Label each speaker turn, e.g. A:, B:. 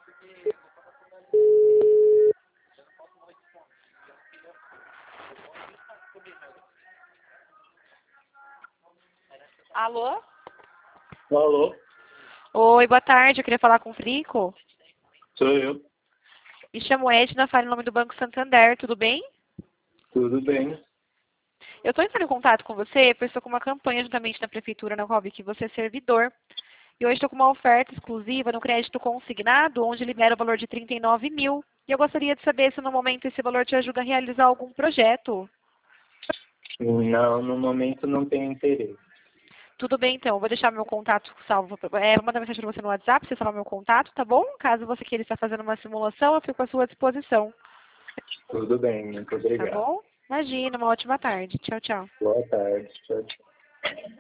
A: Alô?
B: Alô,
A: Oi, boa tarde. Eu queria falar com o Frico.
B: sou eu.
A: Me chamo Edna, falo em nome do Banco Santander, tudo bem?
B: Tudo bem?
A: Eu estou entrando em contato com você, pois estou com uma campanha juntamente na Prefeitura, na qual vi que você é servidor. E hoje estou com uma oferta exclusiva no crédito consignado, onde libera o valor de 39 mil. E eu gostaria de saber se no momento esse valor te ajuda a realizar algum projeto.
B: Não, no momento não tenho interesse.
A: Tudo bem, então. Eu vou deixar meu contato salvo. Vou mandar mensagem para você no WhatsApp, você salvar meu contato, tá bom? Caso você queira estar fazendo uma simulação, eu fico à sua disposição.
B: Tudo bem, muito
A: Tá
B: obrigado.
A: bom? Imagina, uma ótima tarde. Tchau, tchau.
B: Boa tarde. Tchau, tchau.